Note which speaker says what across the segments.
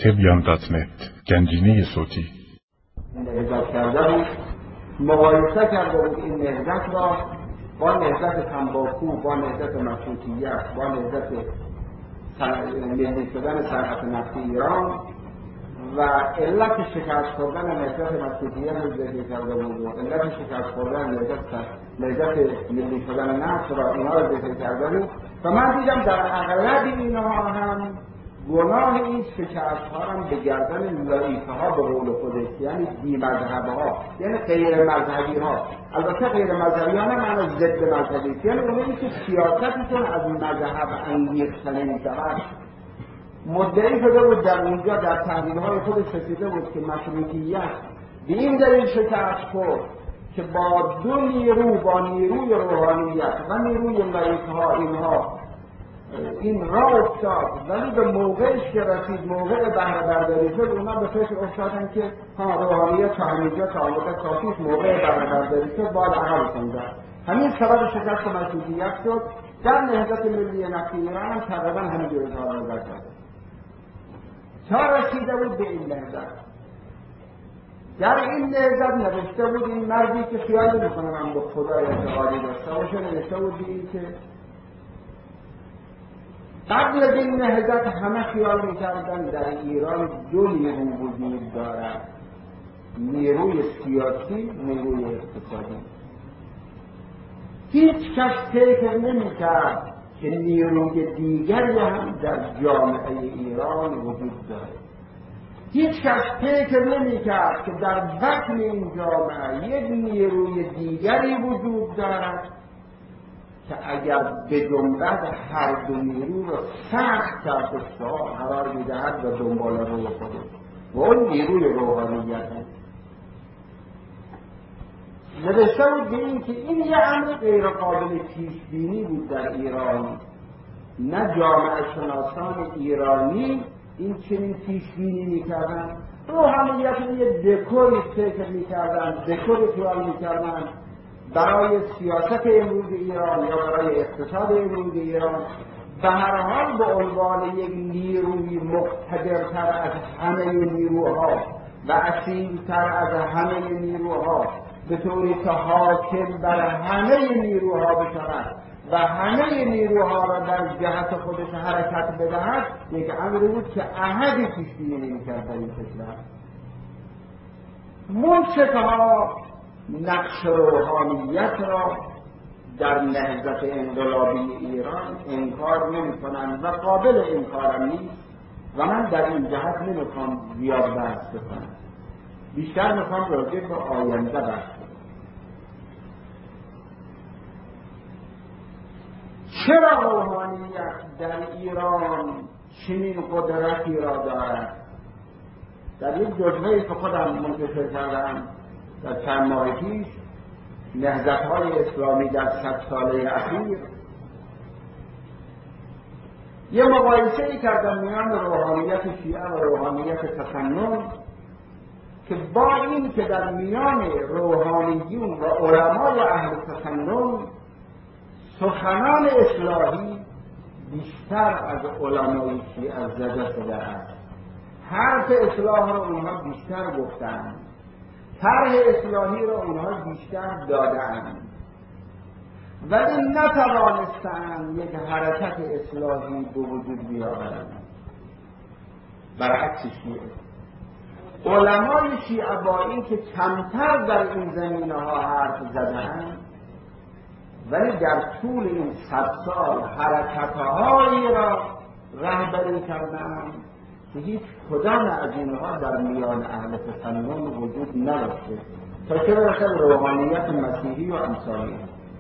Speaker 1: تبیان.net گنجینه صوتی
Speaker 2: نهضت کرده بود، مقایسه کرده بود این نهضت را با نهضت تنباکو، با نهضت مشروطیت، با نهضت ملی شدن صنعت نفتی ایران و علت شکست خوردن نهضت مشروطیت را ذکر کرده بود و علت شکست خوردن نهضت ملی شدن نفت را اینها را ذکر کرده بود و من دیدم در اغلب اینها هم گناه این شکست ها هم به گردن لایفه ها به قول خودش، یعنی بی مذهب ها، یعنی غیر مذهبی ها. البته غیر مذهبی ها نه معنی ضد مذهبی، یعنی اونایی که سیاستشون از مذهب انگیختنه می شود. مدعی شده بود در اونجا در تحلیل های خودش رسیده بود که مشروطیت به این دلیل شکست خورد که با دو نیرو، با نیروی روحانیت و نیروی لایفه ها اینها این راه افتاد، ولی به موقعش که رسید موقع بهره برداری شد اونا به فکر افتادن که روحانیت تا همینجا تا آمده کافیست، موقع بهره برداری شد باید عقبشون زد. همین سبب شکست مشروطیت شد. در نهضت ملی نفتی ایران هم تقریبا همینجور اظهار نظر کرد تا رسیده بود به این نهضت. در این نهضت نوشته بود این مردی که خیال نمی‌کنه من به خدا اعتقادی داشته باشه، نوشته بود این که قبل از این نهضت همه خیال می‌کردن در ایران دو نیرو وجود دارد، نیروی سیاسی، نیروی اقتصادی. هیچ کس فکر نمی‌کرد که نیروی دیگری هم در جامعه ایران وجود دارد. هیچ کس فکر نمی‌کرد که در بطن این جامعه یک نیروی دیگری وجود دارد که اگر به جنبت هر دو نیرو را سخت تحت اشتها قرار می‌دهد و دنبال روی خودش و اون نیروی روحانیت است. نوشته بود به این که این یه امر غیر قابل پیش بینی بود در ایران، نه جامعه شناسان ایرانی این چنین پیش بینی می‌کردن. روحانیت یه دکوری فکر می‌کردن، دکوری خیال می‌کردن برای سیاست امروز ایران یا برای اقتصاد امروز ایران، به هر حال به عنوان یک نیروی مقتدرتر از همه نیروها و اصیلتر از همه نیروها، به طوری که حاکم بر همه نیروها بشود و همه نیروها را در جهت خودش حرکت بدهد، یک امری بود که احدی پیش بینی نمی‌کرد در این کشور. منصفها نقش روحانیت را در نهضت انقلابی ایران انکار نمی‌کنند و قابل انکار نیست و من در این جهت نمی‌خوام زیاد بحث بکنم، بیشتر می‌خوام راجع به آینده بحث کنم. چرا روحانیت در ایران چنین قدرتی را دارد؟ در یک جزوه‌ای که خودم منتشر کردم در چند ماه پیش، نهضت‌های اسلامی در 100 ساله اخیر، یه مقایسه‌ای کردم میان روحانیت شیعه و روحانیت تسنن که با این که در میان روحانیون و علمای اهل تسنن سخنان اصلاحی بیشتر از علمای شیعه زده شده است. حرف اصلاح را اونها بیشتر گفتند، طرح اصلاحی را اونها بیشتر دادند، ولی نتوانستند یک حرکت اصلاحی به وجود بیاورند. برعکس شیعه، علمای شیعه با این که کمتر در این زمینه ها حرف زدند، ولی در طول این 100 سال حرکت‌هایی را رهبری کردند که هیچ کدام از اینها در میان اهل تسنن وجود نداشته تا چه برسه به روحانیت مسیحی و امثالی.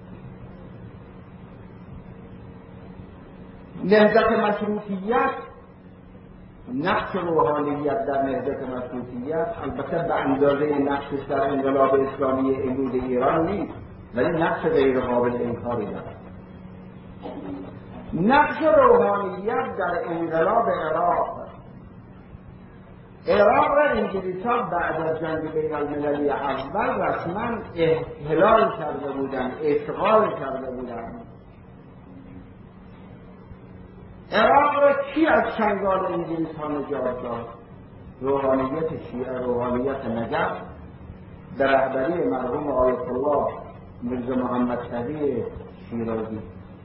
Speaker 2: نهضت مشروطیت، نقش روحانیت در نهضت مشروطیت البته به اندازه نقشش در انقلاب اسلامی امروز ایران نیست، ولی نقش غیر قابل انکاری دارد. نقش روحانیت در انقلاب عراق را انگلیس‌ها بعد از جنگ بین المللی اول رسما احتلال کرده بودند، اشغال کرده بودند. عراق را کی از چنگال انگلیس‌ها نجات داد؟ روحانیت شیعه، روحانیت نجف در رهبری مرحوم آیت الله میرزا محمد تقی شیرازی.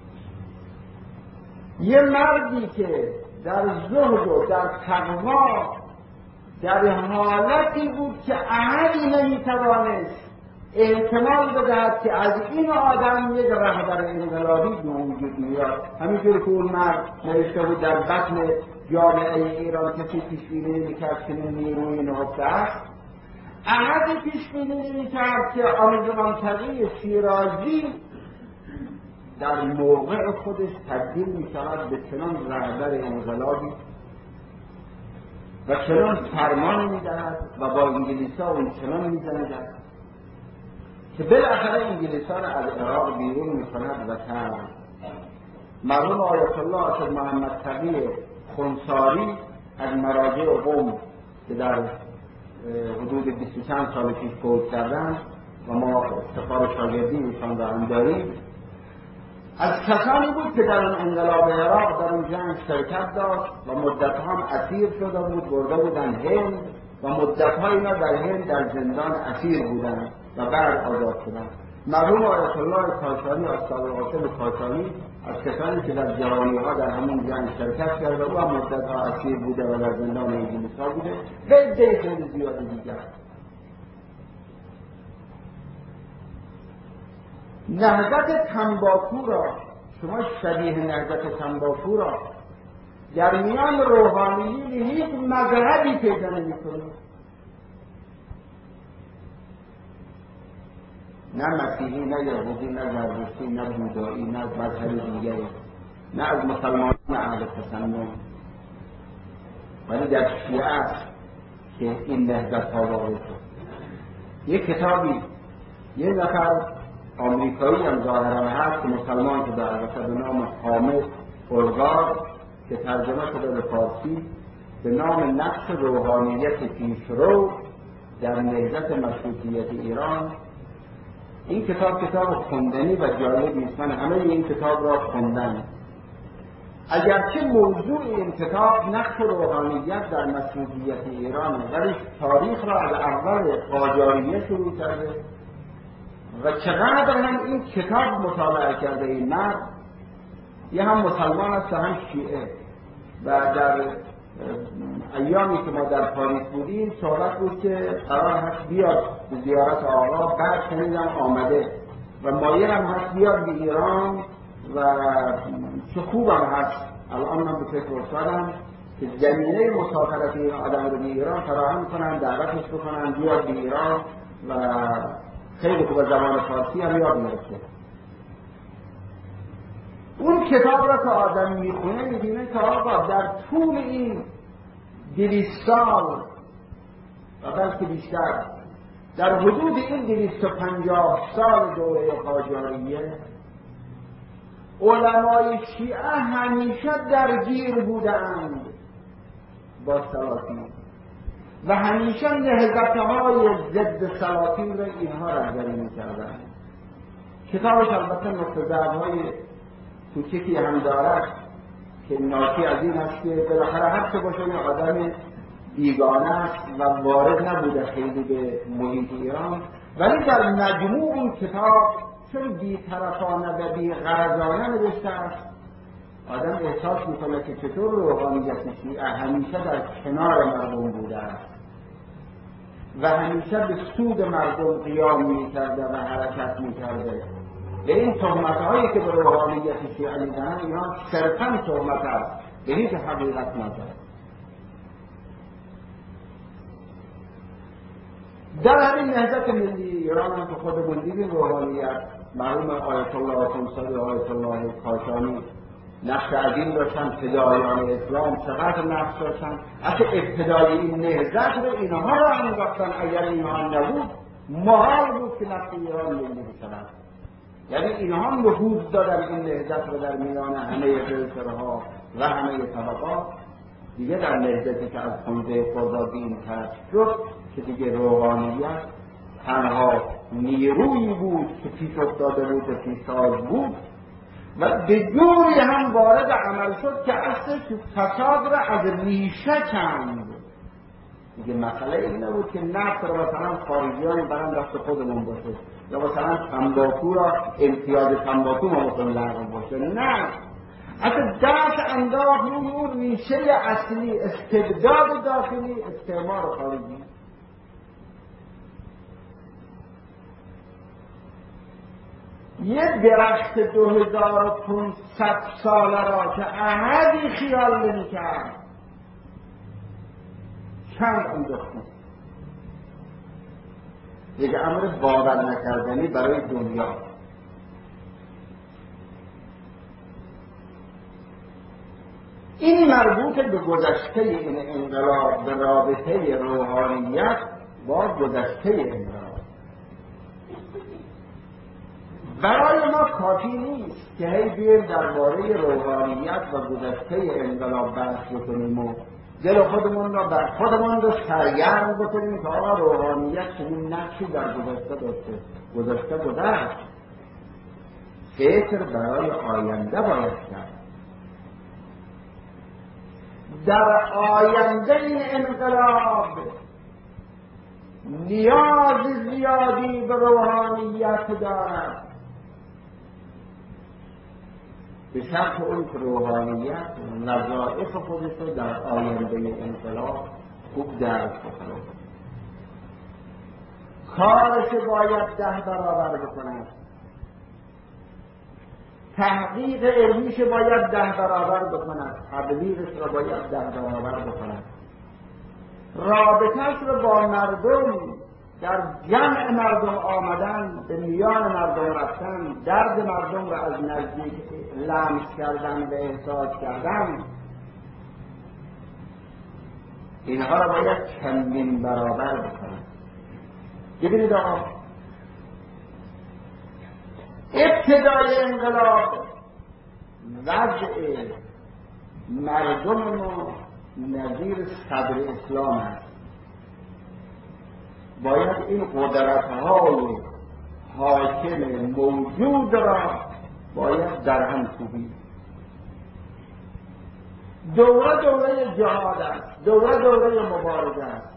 Speaker 2: یه مردی که در زهد و در تقوا در حالتی بود که احدی نمیتوانست احتمال بدهد که از این آدم یک رهبر انقلابی به وجود میاد. همینجور که اون مرد نوشته بود در بطن جامعه ایران کسی پیشبینی نمی‌کرد که نیروی نهفته است، احد پیشبینی نمی‌کرد که آقای تقی شیرازی در موقع خودش تبدیل می‌شود به چنان رهبر انقلابی و چنان فرمان می‌دهد و با انگلیس‌ها اون چنان می‌جنگد که بالاخره انگلیس‌ها را از عراق بیرون می‌کند و تن مرحوم آیت الله اسد محمد تقی خنساری از مراجع قم که در حدود 20 چند سال پیش فوت کردند و ما افتخار شاگردی ایشان را هم داریم، از کسانی بود که در انقلاب عراق در اون جنگ شرکت داشت و مدت‌ها هم اسیر شده بود، برده بودن هند و مدت‌ها اینا در هند در زندان اسیر بودند و بعد آزاد شدند. مرحوم آیت الله کاشانی آستاذالقاسم کاشانی از کسانی که در جوانی‌ها در همون جنگ شرکت کرده او هم مدت‌ها اسیر بوده و در زندان انگلیس‌ها بوده و عده خیلی زیادی دیگر. نهضت تنباکو را شما شبیه نهضت تنباکو را در میان روحانیین هیچ مذهبی پیدا نمی‌کنید، نه مسیحی، نه یهودی، نه زرتشتی، نه بودایی، نه مذهب دیگری، نه از مسلمانان اهل تسنن، ولی در شیعه است که این نهضت ها واقع شد. یک کتابی یه نفر آمریکایی هم ظاهرا هست که مسلمان شده البته به نام حامد اولگار که ترجمه شده به فارسی به نام نقش روحانیت پیشرو در نهضت مشروطیت ایران. این کتاب خوندنی و جالبی است. من همه این کتاب را خوندم. اگرچه موضوع این کتاب نقش روحانیت در مشروطیت ایران ولی تاریخ را از اول قاجاریه شروع کرده و چقدر هم این کتاب مطالعه کرده این مرد. یه هم مسلمان است هم شیعه و در ایامی که ما در پاریس بودیم صحبت بود که قرار هست بیاد به زیارت آقا، بعد شنیدم آمده و مایل هم هست بیاد به ایران و چه خوبم هست. الان من به فکر افتادم که زمینه مسافرت این آدم رو به ایران فراهم کنن، دعوتش بکنن بیاد به ایران و خیلی خوب زبان فارسی هم یاد می‌گیره. اون کتاب را که آدم میخونه میبینه که آقا در طول این 200 سال و بلکه بیشتر در حدود این 250 سال دوره قاجاریه علمای شیعه همیشه درگیر بودند با سلاطین و همیشه نهضت‌های ضد سلاطین را اینها رهبری می‌کردند. کتابش البته نقطه ضعف‌های کوچکی هم دارد که ناشی از این است که بالاخره هر چه باشه آدم بیگانه است و وارد نبوده خیلی به محیط ایران، ولی در مجموع این کتاب چون بی‌طرفانه و بی‌غرضانه نوشته است آدم احساس میکنه که چطور روحانیت شیعه همیشه در کنار مردم بوده است و همیشه به سود مردم قیام میکرده و حرکت میکرده. به این تهمت‌هایی که به روحانیت شیعه می‌زنند اینا صرفاً تهمت است، به هیچ حقیقت ندارد. در همین نهضت ملی ایران هم که خودمون دیدیم روحانیت مرحوم آیت الله خنساری و آیت الله کاشانی نقش عظیم داشتن، فدایان اسلام چقدر نقش داشتن. اصلا ابتدای این نهضت رو اینها را انداختن، اگر اینها نبود محال بود که نقش ایران ملی بشود. یعنی اینها نفوذ دادن این نهضت رو در میان همه فلسفه‌ها و همه طبقات. دیگه در نهضتی که از خونده خردادین کشف شد که دیگه روحانیت تنها نیرویی بود که پیش افتاده بود و پیشتاز بود و به جوری هم وارد عمل شد که اصلا فساد را از ریشه کند. دیگه مسئله این نبود که نفت رو مثلا خارجیان برن دست خودمون باشه یا مثلا تنباکو را امتیاز تنباکو ما مثلا لغو باشه. نه، اصلا دست انداخت روی اون ریشه اصلی استبداد داخلی استعمار خارجی. یه درخت 2500 ساله را که احدی خیال نمی کرد چند انداختیم. یک امر باور نکردنی برای دنیا. این مربوط به گذشته این انقلاب، به رابطه روحانیت با گذشته انقلاب. برای ما کافی نیست که هی بیایم درباره روحانیت و گذشته انقلاب بحث بکنیم و دل خودمون را بر خودمون رو سرگرم بکنیم که آقا روحانیت چنین نقشی در گذشته داشته. گذشته گذشت. فکر برای آینده باید کرد. در آینده این انقلاب نیاز زیادی به روحانیت دارد، به شرط اون که روحانیت وظایف خودش رو در آینده انقلاب خوب درک بکنه. کارش باید 10 برابر بکنه، تحقیق علمیش باید 10 برابر بکنه، تبلیغش رو باید 10 برابر بکنه، رابطهش رو با مردم، در جمع مردم آمدن، به میان مردم رفتن، درد مردم را از نزدیک لمس کردن و احساس کردن، اینها را باید چندین برابر بکنن. ببینید آقا، ابتدای انقلاب وضع مردم ما نظیر صدر اسلام است. باید این قدرت‌های حاکم موجود را باید در هم کوبید. دوره جهاد است، دوره مبارزه است.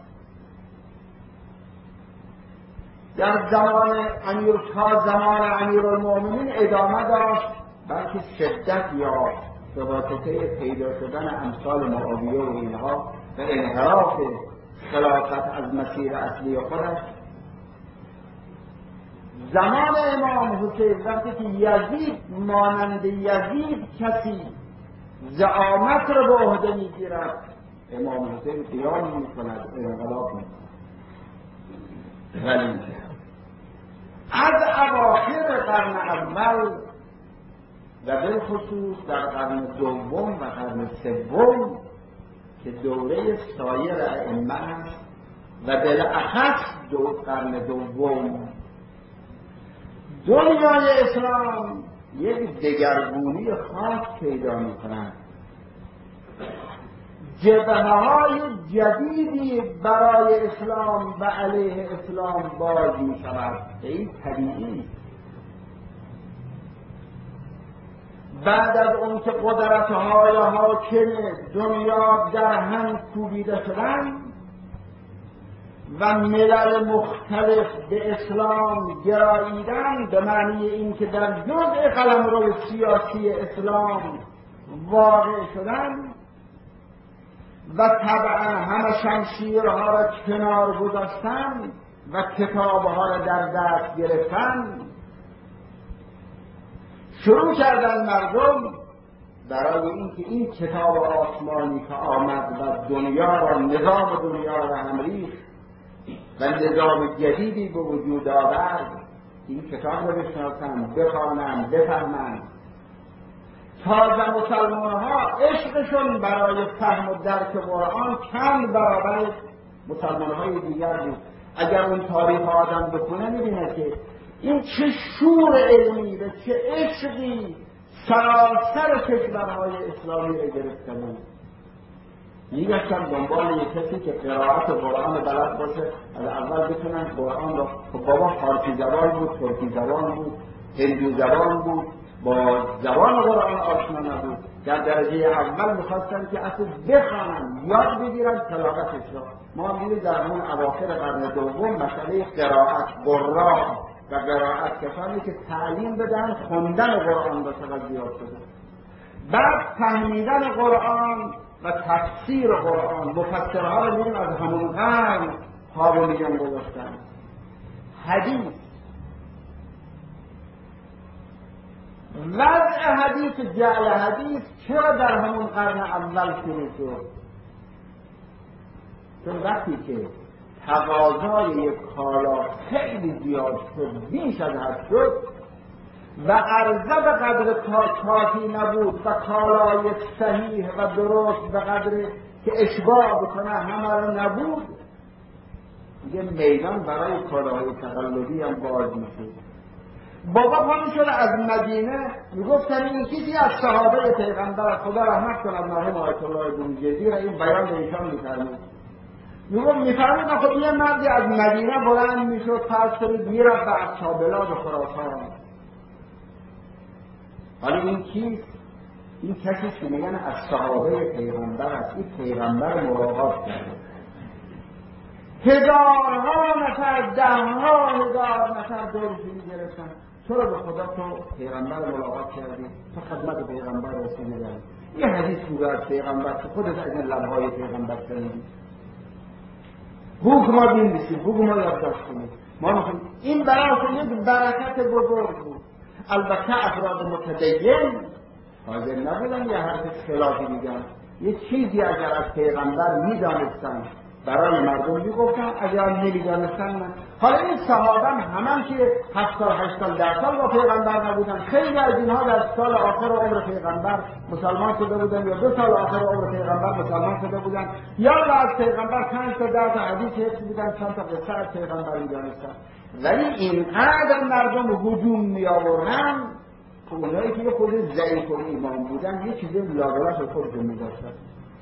Speaker 2: در زمان زمان امیرالمومنین ادامه داشت، بلکه شدت یافت به واسطه پیدا شدن امثال معاویه و اینها و انحراف خلافت از مسیر اصلی خودش. زمان امام حسین وقتی که یزید مانند یزید کسی زعامت را به عهده میگیرد، امام حسین قیام میکند، انقلاب میکند. ولی از اواخر قرن اول و بالخصوص در قرن دوم و قرن سوم که دوره سایر ائمه است و بالاخص قرن دوم، دنیای اسلام یک دگرگونی خاص پیدا می‌کند. جبهه‌های جدیدی برای اسلام و علیه اسلام باز می‌شود. این طبیعی. بعد از اون که قدرت‌های حاکم دنیا در هم کوبیده شدند و ملل مختلف به اسلام گراییدند، به معنی این که در جزء قلمرو سیاسی اسلام واقع شدند و طبعا همه شمشیرها را کنار گذاشتند و کتابها را در دست گرفتند، شروع کردن مردم برای اینکه این کتاب آسمانی که آمد و دنیا را، نظام دنیا را هم ریخت و نظام جدیدی به وجود آورد، این کتاب را بشناسند، بخوانند، بفهمند. تازه مسلمان‌ها عشقشون برای فهم و درک قرآن چند برابر مسلمان‌های دیگر بود. اگر اون تاریخ آدم بکنه می‌بینه که این چه شور علمی و چه عشقی سراسر کشورهای اسلامی را گرفته بود. میگشتن دنبال یک کسی که قرائت قرآن بلد باشه، از اول بتونن قرآن را. خب بابا فارسی زبان بود، ترکی زبان بود، هندو زبان بود، با زبان قرآن آشنا نبود. در درجه اول میخواستن که اصلا بخوانن، یاد بگیرن تلاوتش را. ما می‌بینیم در همون اواخر قرن دوم مسئله قرائت، قراء و قرائت کسانی که تعلیم بدن خوندن قرآن را چقدر زیاد شده. بعد فهمیدن قرآن و تفسیر قرآن، مفسرها رو می‌بینیم از همون قرن ها رو میگن گذاشتن. حدیث، وضع حدیث، جعل حدیث چرا در همون قرن اول شروع شد؟ چون وقتی که تقاضای یک کالا خیلی زیاد شد، بیش از حد شد و عرضه به قدر کافی نبود و کالای صحیح و درست به قدر که اشباع بکنه همه رو نبود، دیگه میدان برای کالاهای تقلبی هم باز میشد. بابا پا میشد از مدینه میگفتن این کسی از صحابه پیغمبر، خدا رحمت کند مرحوم آیت الله بروجردی را این بیان به ایشان میفرمود. میفرمود خب یه مردی از مدینه بلند میشد فرض کنید میرفت به اصحابلاد و خراسان. حالا این کیست؟ این کسی که میگن از صحابه پیغمبر است. این پیغمبر ملاقات کرده، هزارها نفر، دهها هزار نفر دورش میگرفتن. چرا به خدا تو پیغمبر ملاقات کردی؟ تو خدمت پیغمبر رسیدی؟ یه حدیث بوده از پیغمبر که خودت از این لبهای پیغمبر شنیدی. بگو ما بنویسیم، بگو ما یادداشت کنیم. ما میخوایم این برای یک برکت بزرگ بود. البته افراد متدین حاضر نبودن یه حرف خلافی میگن. یه چیزی اگر از پیغمبر میدانستن برای مردم میگفتن، اگر نمیدانستن نه. حالا این صحابه هم که 7 سال 8 سال 10 سال با پیغمبر نبودن، خیلی از اینها در سال آخر عمر پیغمبر مسلمان شده بودن، یا 2 سال آخر عمر پیغمبر مسلمان شده بودن، یا از پیغمبر 5 تا 10 تا حدیث حفظ بودن، چند تا قصه از پیغمبر میدانستن. ولی اینقدر مردم هجوم می آوردن که اونایی که خود ضعیف ایمان بودن یه چیزی لاغرش خودشون می‌داشتن.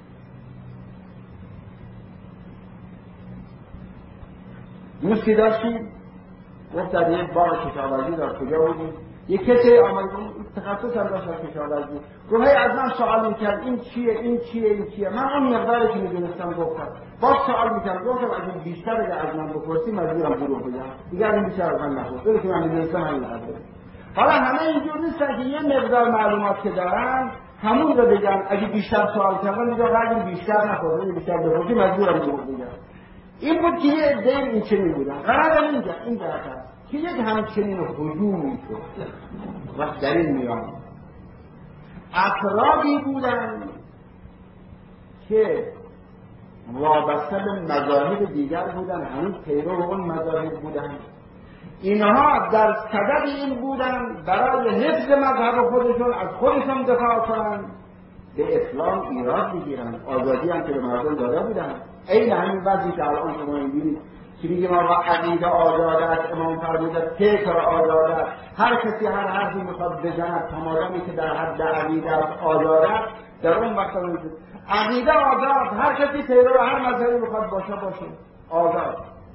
Speaker 2: دوستی داشتیم گفت در یک باغ کشاورزی در کجا بودیم، یک کسی آمد تخصص هم داشت در کشاورزی، گفت هی از من سوال میکرد این چیه این چیه این چیه. من اون مقداری که میدونستم گفتم. باز سوال میکرد، گفتم از این بیشتر اگه از من بپرسی مجبورم دروغ بگم، دیگه از این بیشتر از من نپرس، داره که من میدونستم همین قدره. حالا همه اینجور نیستن که یه مقدار معلومات که دارن همون رو بگن. اگه بیشتر سوال کردن میگه اگه بیشتر نپرسی بیشتر بپرسی مجبورم دروغ بگم. این بود که یه عده این چنین بودن. قرار اینجا این درست که یک همچنین هجومی شد و در این میان افرادی بودن که وابسته به مذاهب دیگر بودن، هنوز پیرو اون مذاهب بودن. اینها در صدد این بودن برای حفظ مذهب خودشون از خودشون دفاع کنن، به اسلام ایراد بگیرن. آزادی هم که به مردم داده بودن. این همین وضعی که الان شما می‌بینید که میگه ما عقیده آزاده است، امام فرموده فکر آزاده است، هر کسی هر حرفی میخواد بزند تمامی که در حد عقیده است آزاده است. در اون وقت میگه عقیده آزاد، هر کسی پیرو هر مذهبی میخواد باشه آزاد.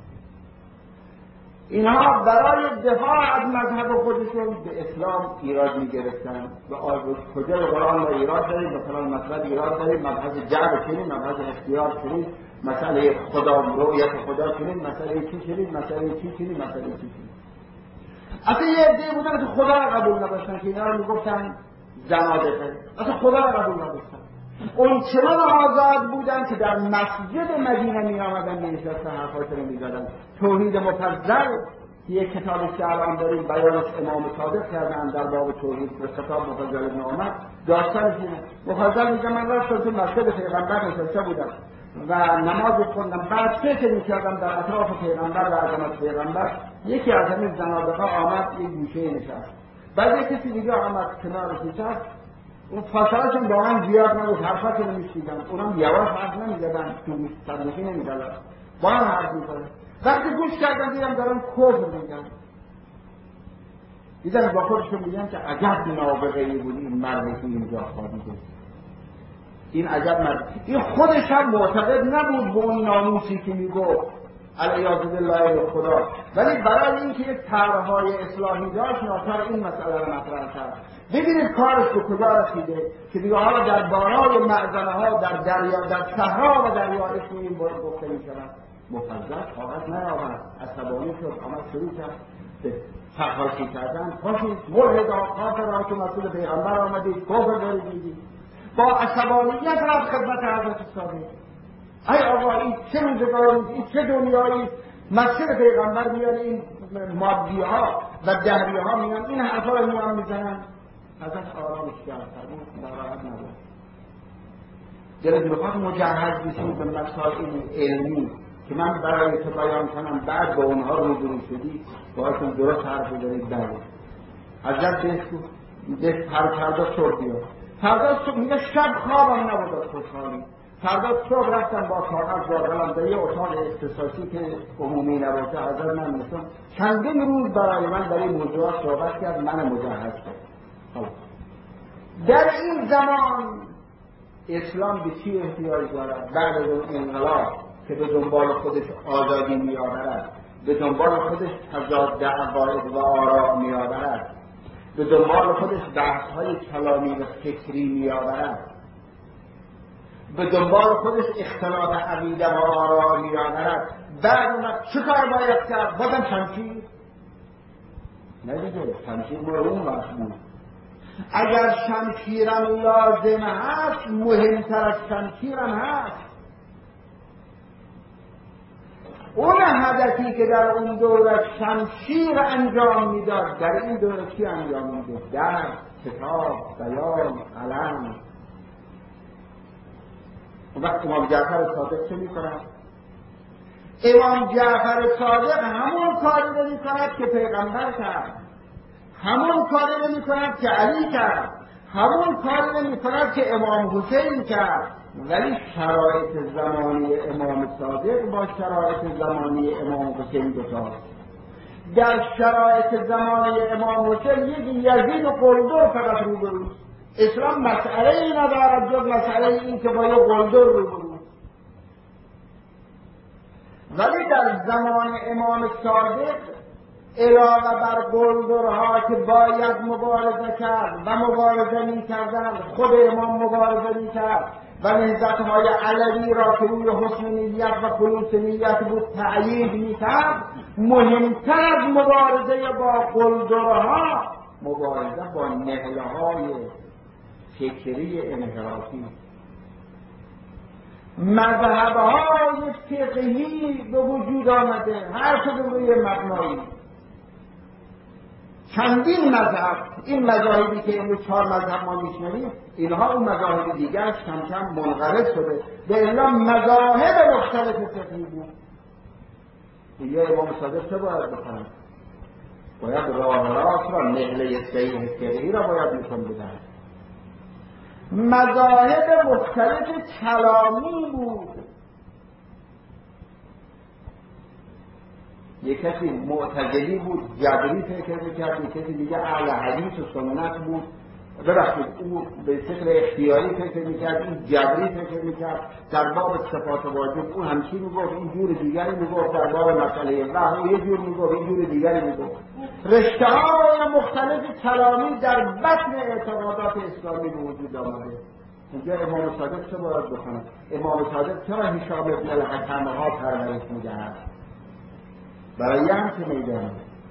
Speaker 2: اینها برای دفاع از مذهب خودشون به اسلام ایراد میگرفتن. به کجا به قرآن ما ایراد داریم، به فلان مطلب ایراد داریم، مبحث جعل چنین، مبحث اختیار چنین، مسئله خدا رؤیت خدا چنین، مسئله چی چنین، مسئله چی چنین، مسئله چی چنین. اصلا یه عده بودن که خدا را قبول نداشتن که اینا رو میگفتن زنادقه. اصلا خدا را قبول نداشتن. اون چنان آزاد بودن که در مسجد مدینه می آمدن می نشستن حرفاشون رو می زدن. توحید مفضل که یک کتابی که الان داریم بیانش امام صادق کردن در باب توحید، به کتاب مفضل ابن آمد داستانش اینه. مفضل میگه من رفتم تو مسجد پیغمبر نشسته بودم و نماز خوندم، بعد فکر می‌کردم در اطراف پیغمبر و عظمت پیغمبر. یکی از همین زنادقه آمد یک گوشه نشست، بعد یک کسی دیگه آمد کنارش نشست. اون فاصله‌شون با من زیاد نبود، حرفاشون رو می‌شنیدم، اونم یواش حرف نمی‌زدن، تو صدقی نمی‌زدن، با هم حرف می‌زدن. وقتی گوش کردم دیدم دارن کفر میگن، دیدم با خودشون میگن که عجب نابغه‌ای بود این مردی که اینجا خوابیده. این عجب مرد، این خودش هم معتقد نبود به اون ناموسی که میگفت علیاذ بالله خدا. ولی برای اینکه یک طرح‌های اصلاحی داشت ناچار این مسئله رو مطرح کرد. ببینید کارش به کجا رسیده که دیگه حالا در بارای معزنه‌ها در دریا، در صحرا و دریا اسم این گفته می‌شود. مفضل طاقت نیاورد، عصبانی شد، آمد شروع کرد به تحقیق کردن. پاشید ملحدا کافرها که مسئول پیغمبر آمدید، کفر دارید میگید. با عصبانیت رفت خدمت حضرت صادق. ای آقا این چه روزگاری، این چه دنیایی، مسئول پیغمبر میان این مادی ها و دهری ها میان این حرفا رو میان میزنن. حضرت آرامش کرد، ناراحت نبود. دلت میخواد مجهز بشید به مسائل علمی که من برای تو بیان کنم، بعد با اونها روبرو شدی باهاشون درست حرف بزنید. بله حضرت بهش گفت فردا صبح بیا. فردا صبح میگه شب خوابم نبود از خوشحالی. فردا صبح رفتم با کاغذ با قلم در یه اتاق اختصاصی که عمومی نباشه حضرت من نشون چندین روز برای من در این موضوعات صحبت کرد، من مجهز کرد. در این زمان اسلام به چی احتیاج دارد؟ بعد از انقلاب که به دنبال خودش آزادی می‌آورد، به دنبال خودش تضاد عقاید و آراء می‌آورد، به دنبال خودش بحث‌های کلامی و فکری می‌آورد، به دنبال خودش اختلاف عقیده و آراء می‌آورد، بعد اومد چه کار باید کرد؟ بازم شمشیر؟ نه دیگه، شمشیر مرون وقت بود. اگر شمشیرم لازم هست، مهمتر از شمشیرم هست. اون هدفی که در اون دوره شمشیر انجام میداد، در این دوره چی انجام میده؟ درس، کتاب، بیان، قلم. اون وقت امام جعفر صادق چه میکند؟ امام جعفر صادق همون کاری رو میکند که پیغمبر کرد، همون کاری رو میکند که علی کرد، همون کاری رو میکند که امام حسین کرد. ولی شرایط زمانی امام صادق با شرایط زمانی امام حسین دوتاست. در شرایط زمانی امام حسین یک یزید و قلدر فقط روبروست. اسلام مسئله ای ندارد جز مسئله این که با یک قلدر روبروست. ولی در زمان امام صادق علاوه بر قلدرها که باید مبارزه کرد و مبارزه می کردن، خود امام مبارزه می کرد و نهضت‌های علوی را که روی حسن نیت و خلوص نیت بود تأیید می کرد. مهمتر از مبارزه با قلدرها مبارزه با نهله‌های فکری انحرافی، مذهب‌های فقهی به وجود آمده، هر کدوم روی مبنایی. چندین مذهب، این مذاهبی که امروز 4 مذهب ما میشنویم، اینها اون مذاهب دیگر کم کم منقرض شده به الا مذاهب مختلف فقهی بود. دیگه امام صادق چه باید بکنه؟ باید راه راست را، نهله صحیح فقهی را باید نشان بدهد. مذاهب مختلف کلامی بود. یک کسی معتزلی بود، جبری فکر میکرد، یک کسی دیگه اهل حدیث و سنت بود، ببخشید او به شکل اختیاری فکر میکرد، این جبری فکر میکرد. در باب صفات واجب اون همچین میگفت، این جور دیگری میگفت. در باب مسئله وحی او یه جور میگفت، این جور دیگری میگفت. رشته های مختلف کلامی در بطن اعتقادات اسلامی به وجود آمده. اینجا امام صادق چه باید بکنه؟ امام صادق چرا هشام ابن الحکم ها پرورش میدهد؟ برای همچه میدن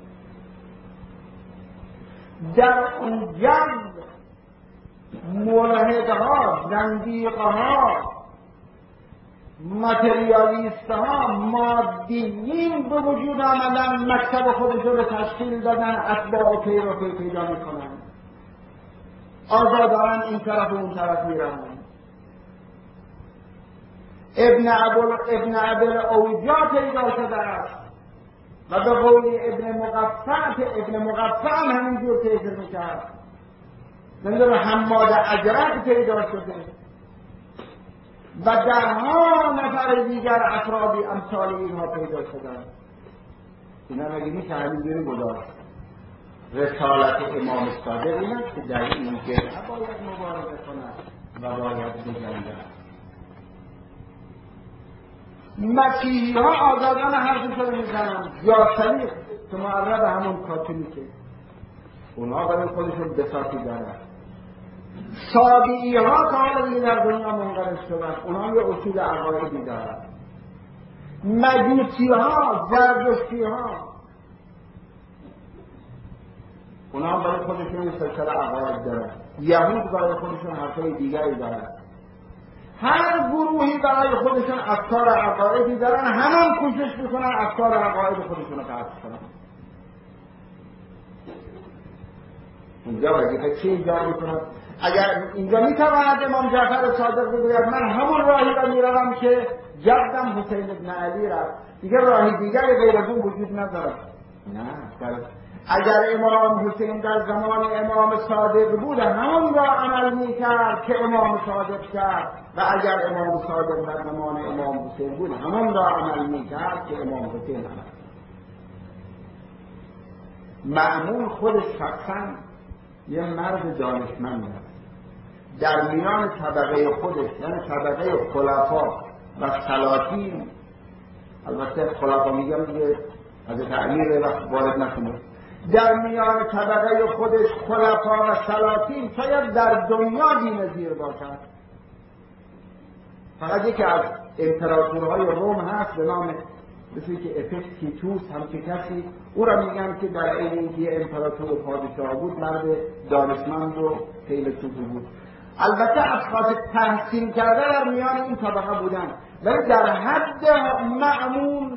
Speaker 2: در اون جنب ملحدها، زندیقها، ماتریالیستها، مادیین به وجود آمدن، مکتب خودشون رو تشکیل دادن، اتباع و پیرو پیدا میکنن، آزادان این طرف و اون طرف میرن. ابن عبل اوجا پیدا شده است و به قول ابن مقفع همینجور پیدا میکرد. نمیدونه حماد اجرق پیدا شده و درها نفر دیگر افرادی امثال اینها پیدا شدن. اینا مگه میشه همینجوری گذاشت؟ رسالت امام صادق این است که در این جهت باید مبارزه کند و باید بجنگد. مسیحی ها آزادانه حرفشون میزنن، جاسلیق که معرب همون کاتولیکه، اونا برای خودشون بساطی دارن. سابعی ها که حالا دیگه در دنیا منقرض شدن، اونا یه اصول عقایدی دارن. مجوسی ها، زرتشتی ها، اونا برای خودشون سلسله عقاید دارن. یهود برای خودشون حرفای دیگری دارن. هر گروهی برای خودشون افکار عقایدی دارن، همون کوشش میکنن افکار عقاید خودشون رو قطع کنن. اینجا وظیفه چی ایجاد میکنن؟ اگر اینجا میتواند امام جعفر صادق بگوید من همون راهی را میروم که جدم حسین ابن علی رفت، دیگه راهی دیگری غیر از اون وجود نداره. نه، اگر امام حسین در زمان امام صادق بود همون را عمل میکرد که امام صادق کرد، و اگر امام صادق در زمان امام حسین بود همون را عمل میکرد که امام حسین عمل. مأمون خودش شخصا یه مرد دانشمند است. در میان طبقه خودش، یعنی طبقه خلفا و سلاطین، البته خلفا میگم دیگه از تعمیر وقت وارد نکنه، در میان طبقه خودش خلفا و سلاطین شاید در دنیا بی‌نظیر باشد. فقط یکی از امپراتورهای روم هست به نام مثل که افکتیتوس، همچه کسی، او را میگن که در این اینکه امپراتور و پادشاه بود مرد دانشمند و فیلسوفی بود. البته اشخاص تحصیل کرده در میان این طبقه بودن، ولی در حد مأمون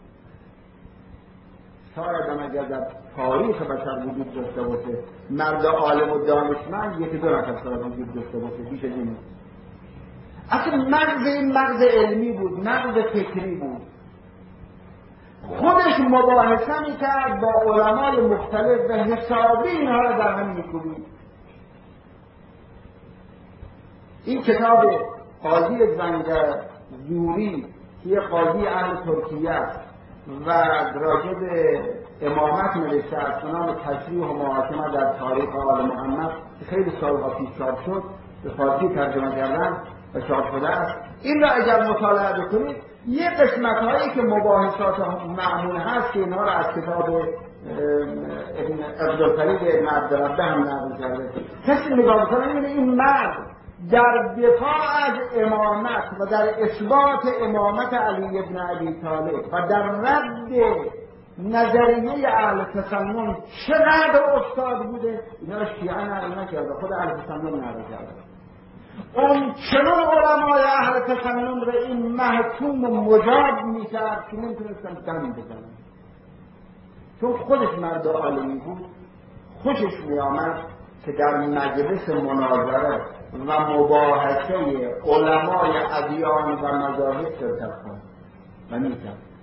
Speaker 2: شاید اگر در تاریخ بشر وجود داشته باشه مرد عالم و دانشمند یکی دو نفر شاید وجود داشته باشه، بیش از این. اصلا مغز این مغز علمی بود، مغز فکری بود. خودش مباحثه میکرد با علمای مختلف و حسابی اینها را در هم میکوبید. این کتاب قاضی زنگزوری که یه قاضی اهل ترکیه است و راجع به امامت نوشته است به نام تشریح و محاکمه در تاریخ آل محمد که خیلی سالها پیش چاپ شد، به فارسی ترجمه کردن و چاپ شده است. این را اگر مطالعه بکنید یه قسمت هایی که مباحثات معمول هست که اینها را از کتاب عبدالفرید ابن عبدالربه هم نقل کرده. کسی نگاه بکنه می‌بینه این مرد در دفاع از امامت و در اثبات امامت علی ابن ابی طالب و در رد نظریه اهل تسنن چقدر استاد بوده. اینا شیعه نقل نکرده، خود اهل تسنن نقل کرده. اون چنان علمای اهل تسنن را این محکوم و مجاب میکرد که نمیتونستن دم بزنن، چون خودش مرد عالمی بود. خوشش میآمد که در مجلس مناظره و مباحثه علمای ادیان و مذاهب شرکت کنه و میکرد.